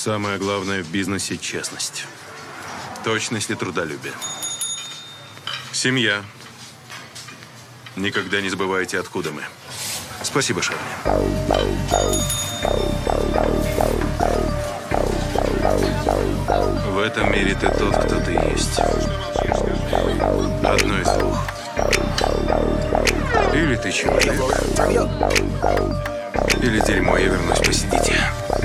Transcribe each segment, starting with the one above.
Самое главное в бизнесе – честность. Точность и трудолюбие. Семья. Никогда не забывайте, откуда мы. Спасибо, Шарли. В этом мире ты тот, кто ты есть. Одно из двух. Или ты человек, или дерьмо, я вернусь, посидите.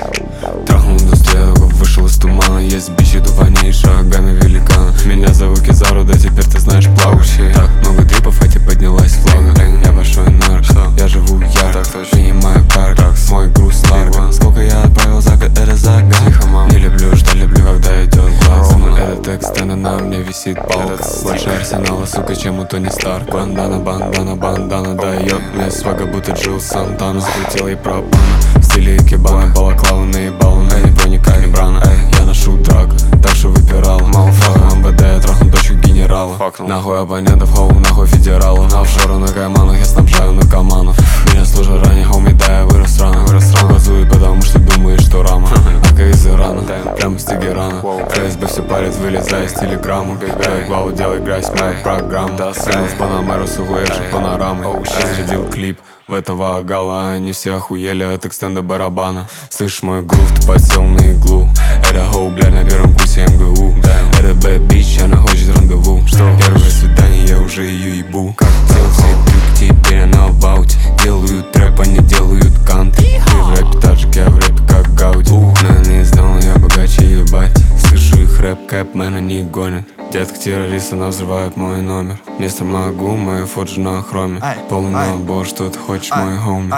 Трахнул до следа, вышел из тумана. Есть бичи тупаней шагами великана. Меня зовут Кизару, да теперь ты знаешь плавающий. Так много трипов, эти поднялась флага. Я большой нарк, я живу ярко, принимаю парк. Мой груз ларго. Сколько я отправил за год, это загадка. Не люблю, что люблю, когда идет глаз. Этот текст, а на мне висит палка. Больше арсенала, сука, чем у Тони Старк. Бандана, бандана, бандана, да ёб. Мне свага, будто Джилл Сантана. Скрутила и пропана в стиле икебана. Балаклава наебала, но не проникай, не брана. Я ношу драка, так что выпирала. Малфака, МВД, я трахну дочку генерала. Нахуй абонентов, хоу, нахуй федералов. Офшоры на кайманах, я снабжаю наркоманов. Меня служат ранее, хоуми, да, я вырос рано. Газует, потому что думаешь, что рама. Ака из Ирана, прямо с Тегерана. ФСБ все парит, вылезая из телеграмму. Дай главу, делай грязь, мою программу. Прямо в Панамеру с углеевшей панорамой. Разрядил клип в этого агала. Они все охуели от экстенда барабана. Слышь мой грув, ты подсел на иглу. Это хоу, блядь, на первом курсе МГУ. Это bad bitch, она хочет рандеву. Первое свидание, я уже ее ебу. Как делал все трюки, теперь она в ауте. Делают трэп, они делают кант. Ты в рэпе таджик, я в рэпе как Гауди. Но не знал, я богаче ебать. Слышу их рэп, кэпмен, они гонят. Детка террорист, она взрывает мой номер. Вместо могу, мою фоджи на хроме. Полный набор, что ты хочешь, мой хоми.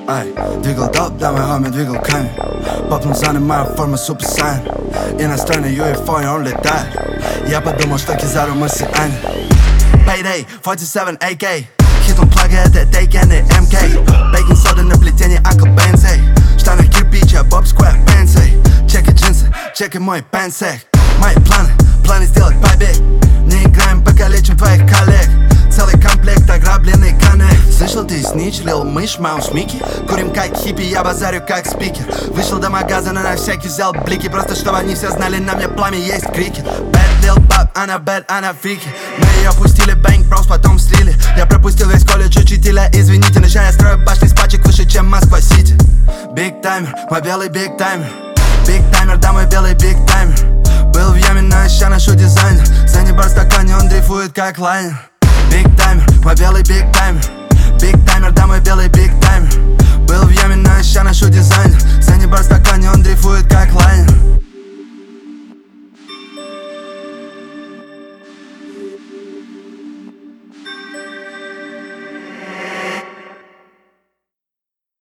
Двигал доп, да, мой хоми двигал камень. Попнул занимаю форму супер сайн. Иностранный UFO, и он летает. Я подумал, что Кизару марсианин. Payday, 47 AK. Хитом плага, это тейкенный МК. Бейкинг сода на плетении Uncle Benz. Штаны кирпича, Bob Square Benz. Чеки джинсы, чеки мой пенсек. Мои планы сделать побег. Не играем, покалечим твоих коллег. Целый комплект, ограбленный коннект. Слышал, ты снич, лил мышь, маус Микки. Курим как хиппи, я базарю как спикер. Вышел до магазина, на всякий взял блики. Просто чтобы они все знали, на мне пламя есть крики. Bad lil bab, она bad, она фрики. Мы ее пустили, бэнк броуз, потом слили. Я пропустил весь колледж учителя, извините. Но ща я строю башни с пачек выше, чем Москва-Сити. Биг таймер, мой белый биг таймер. Биг таймер, да, мой белый биг таймер. Был в яме, но ща ношу дизайнер. За небо в стакане, он дрейфует как лайнер. Биг таймер, мой белый биг таймер. Биг таймер, да, мой белый биг таймер. Был в яме, но ща ношу дизайнер. За небо в стакане, он дрейфует как